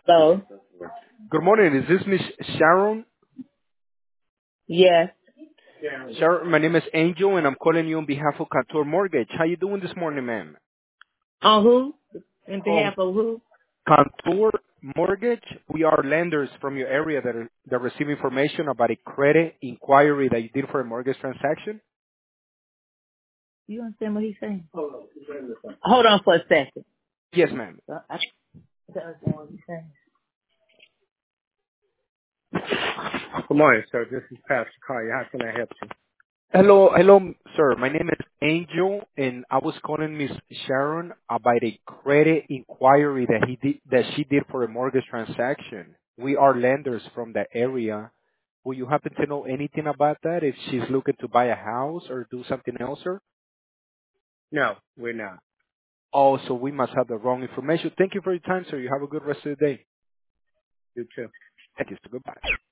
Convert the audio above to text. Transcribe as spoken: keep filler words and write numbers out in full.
So, Good morning. Is this Miss Sharon? yes. Sharon, my name is Angel, and I'm calling you on behalf of Couture Mortgage. How you doing this morning, ma'am? On who? In Um, behalf of who? Couture Mortgage. We are lenders from your area that are, that receive information about a credit inquiry that you did for a mortgage transaction. You understand what he's saying? Hold on for a second. Yes, ma'am. Uh, I don't understand what he's saying. Good morning, sir. This is Pastor Carter. How can I help you? Hello, hello, sir. My name is Angel, and I was calling Miss Sharon about a credit inquiry that he did that she did for a mortgage transaction. We are lenders from the area. Will you happen to know anything about that? If she's looking to buy a house or do something else, sir? No, we're not. Oh, so we must have the wrong information. Thank you for your time, sir. You have a good rest of the day. You too. Thank you, sir. Goodbye.